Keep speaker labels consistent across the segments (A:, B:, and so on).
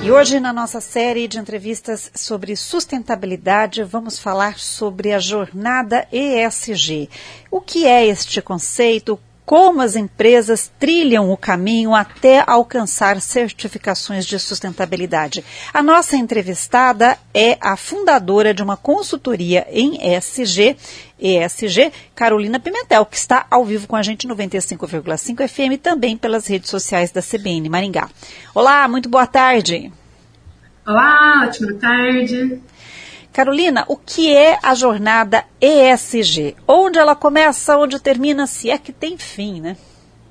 A: E hoje, na nossa série de entrevistas sobre sustentabilidade, vamos falar sobre a jornada ESG. O que é este conceito? Como as empresas trilham o caminho até alcançar certificações de sustentabilidade. A nossa entrevistada é a fundadora de uma consultoria em ESG, Carolina Pimentel, que está ao vivo com a gente no 95,5 FM e também pelas redes sociais da CBN Maringá. Olá, muito boa tarde.
B: Olá, ótima tarde.
A: Carolina, o que é a jornada ESG? Onde ela começa, onde termina, se é que tem fim, né?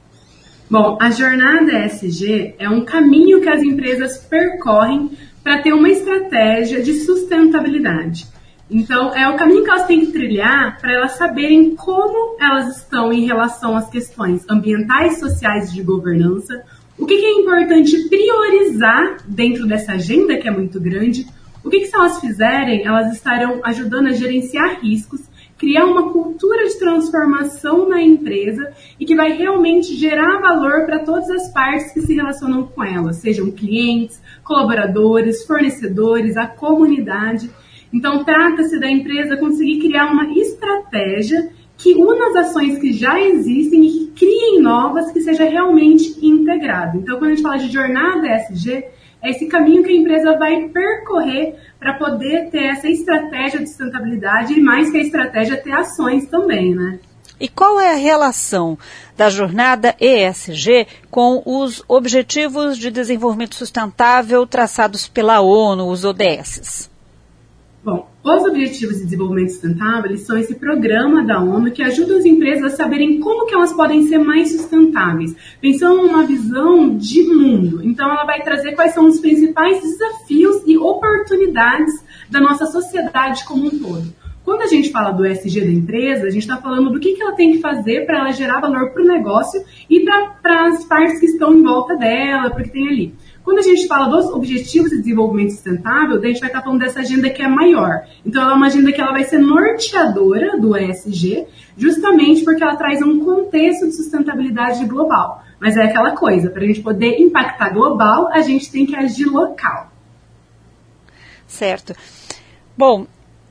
B: Bom, a jornada ESG é um caminho que as empresas percorrem para ter uma estratégia de sustentabilidade. Então, é o caminho que elas têm que trilhar para elas saberem como elas estão em relação às questões ambientais, sociais e de governança, o que é importante priorizar dentro dessa agenda que é muito grande. O que se elas fizerem, elas estarão ajudando a gerenciar riscos, criar uma cultura de transformação na empresa e que vai realmente gerar valor para todas as partes que se relacionam com elas, sejam clientes, colaboradores, fornecedores, a comunidade. Então, trata-se da empresa conseguir criar uma estratégia que una as ações que já existem e que criem novas, que seja realmente integrado. Então, quando a gente fala de jornada ESG, é esse caminho que a empresa vai percorrer para poder ter essa estratégia de sustentabilidade e mais que a estratégia, ter ações também, né?
A: E qual é a relação da jornada ESG com os Objetivos de Desenvolvimento Sustentável traçados pela ONU, os ODS?
B: Bom, os Objetivos de Desenvolvimento Sustentável são esse programa da ONU que ajuda as empresas a saberem como que elas podem ser mais sustentáveis, pensando numa visão de mundo. Então, ela vai trazer quais são os principais desafios e oportunidades da nossa sociedade como um todo. Quando a gente fala do ESG da empresa, a gente está falando do que ela tem que fazer para ela gerar valor para o negócio e para as partes que estão em volta dela, para o que tem ali. Quando a gente fala dos Objetivos de Desenvolvimento Sustentável, a gente vai estar falando dessa agenda que é maior. Então, ela é uma agenda que ela vai ser norteadora do ESG, justamente porque ela traz um contexto de sustentabilidade global. Mas é aquela coisa, para a gente poder impactar global, a gente tem que agir local.
A: Certo. Bom,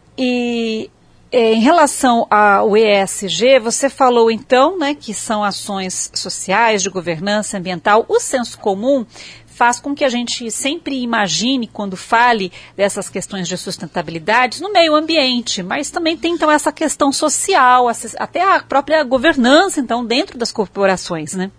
A: e em relação ao ESG, você falou então, né, que são ações sociais, de governança ambiental. O senso comum faz com que a gente sempre imagine, quando fale dessas questões de sustentabilidade, no meio ambiente, mas também tem então essa questão social, até a própria governança, então, dentro das corporações, né?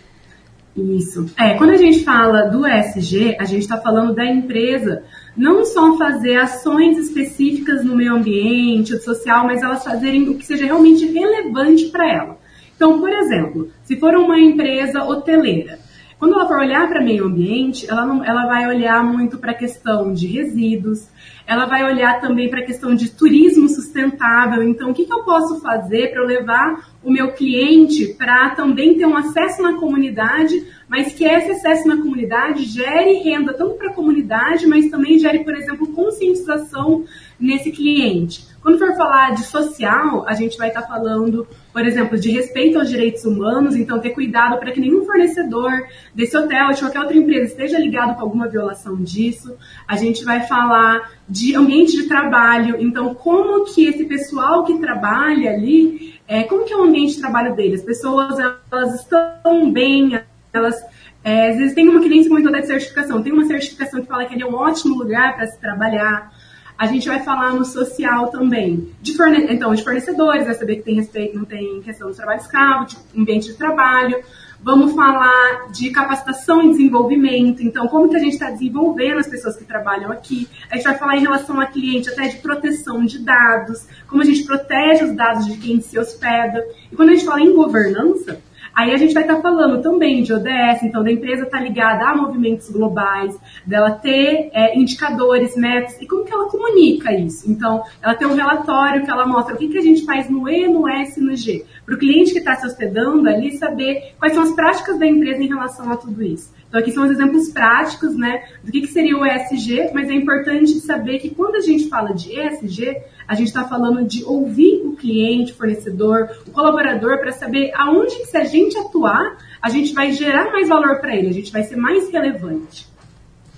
B: Isso. Quando a gente fala do ESG, a gente está falando da empresa não só fazer ações específicas no meio ambiente, ou social, mas elas fazerem o que seja realmente relevante para ela. Então, por exemplo, se for uma empresa hoteleira, quando ela for olhar para meio ambiente, ela vai olhar muito para a questão de resíduos, ela vai olhar também para a questão de turismo sustentável. Então, o que eu posso fazer para eu levar o meu cliente para também ter um acesso na comunidade, mas que esse acesso na comunidade gere renda tanto para a comunidade, mas também gere, por exemplo, conscientização nesse cliente. Quando for falar de social, a gente vai estar falando, por exemplo, de respeito aos direitos humanos, então ter cuidado para que nenhum fornecedor desse hotel ou de qualquer outra empresa esteja ligado com alguma violação disso. A gente vai falar de ambiente de trabalho, então como que esse pessoal que trabalha ali, como que é o ambiente de trabalho deles? As pessoas, elas estão bem, elas... às vezes tem uma cliente que comentou da certificação, tem uma certificação que fala que ele é um ótimo lugar para se trabalhar. A gente vai falar no social também, de fornecedores, vai saber que tem respeito, não tem questão do trabalho escravo, de ambiente de trabalho. Vamos falar de capacitação e desenvolvimento, então como que a gente está desenvolvendo as pessoas que trabalham aqui. A gente vai falar em relação a cliente até de proteção de dados, como a gente protege os dados de quem se hospeda. E quando a gente fala em governança, aí a gente vai estar falando também de ODS, então da empresa estar ligada a movimentos globais, dela ter indicadores, metas, e como que ela comunica isso? Então, ela tem um relatório que ela mostra o que a gente faz no E, no S e no G, para o cliente que está se hospedando ali saber quais são as práticas da empresa em relação a tudo isso. Então, aqui são os exemplos práticos, né, do que seria o ESG, mas é importante saber que quando a gente fala de ESG, a gente está falando de ouvir o cliente, o fornecedor, o colaborador, para saber aonde que, se a gente atuar, a gente vai gerar mais valor para ele, a gente vai ser mais relevante.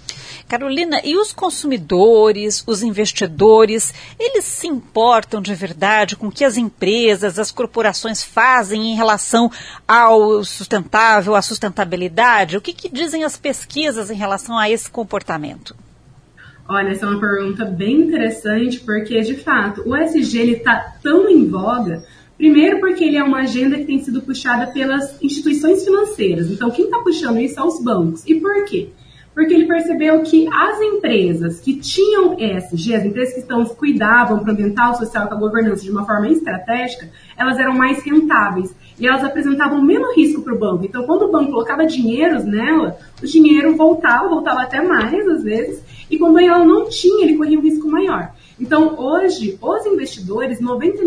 A: Carolina, e os consumidores, os investidores, eles se importam de verdade com o que as empresas, as corporações fazem em relação ao sustentável, à sustentabilidade? O que dizem as pesquisas em relação a esse comportamento?
B: Olha, essa é uma pergunta bem interessante, porque, de fato, o ESG está tão em voga, primeiro porque ele é uma agenda que tem sido puxada pelas instituições financeiras. Então, quem está puxando isso são os bancos. E por quê? Porque ele percebeu que as empresas que tinham ESG, as empresas que cuidavam para o ambiental, social e para a governança de uma forma estratégica, elas eram mais rentáveis e elas apresentavam menos risco para o banco. Então, quando o banco colocava dinheiro nela, o dinheiro voltava até mais, às vezes, e quando ela não tinha, ele corria um risco maior. Então, hoje, os investidores,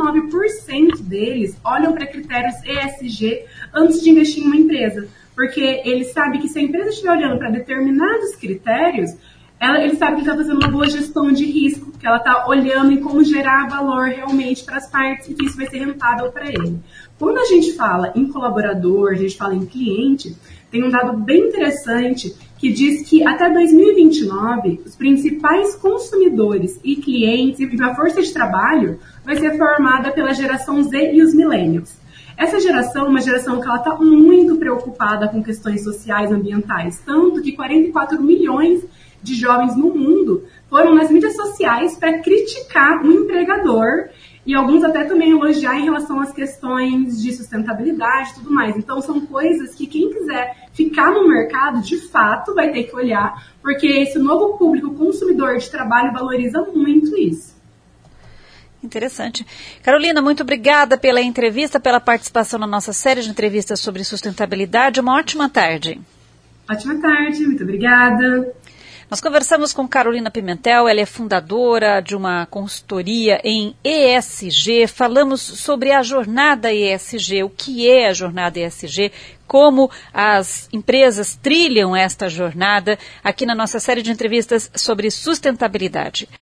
B: 99% deles olham para critérios ESG antes de investir em uma empresa. Porque ele sabe que se a empresa estiver olhando para determinados critérios, ele sabe que está fazendo uma boa gestão de risco, que ela está olhando em como gerar valor realmente para as partes e que isso vai ser rentável para ele. Quando a gente fala em colaborador, a gente fala em cliente, tem um dado bem interessante que diz que até 2029, os principais consumidores e clientes e a força de trabalho vai ser formada pela geração Z e os millennials. Essa geração é uma geração que ela está muito preocupada com questões sociais e ambientais, tanto que 44 milhões de jovens no mundo foram nas mídias sociais para criticar um empregador e alguns até também elogiar em relação às questões de sustentabilidade e tudo mais. Então, são coisas que quem quiser ficar no mercado, de fato, vai ter que olhar, porque esse novo público consumidor de trabalho valoriza muito isso.
A: Interessante. Carolina, muito obrigada pela entrevista, pela participação na nossa série de entrevistas sobre sustentabilidade. Uma ótima tarde.
B: Ótima tarde, muito obrigada.
A: Nós conversamos com Carolina Pimentel, ela é fundadora de uma consultoria em ESG. Falamos sobre a jornada ESG, o que é a jornada ESG, como as empresas trilham esta jornada aqui na nossa série de entrevistas sobre sustentabilidade.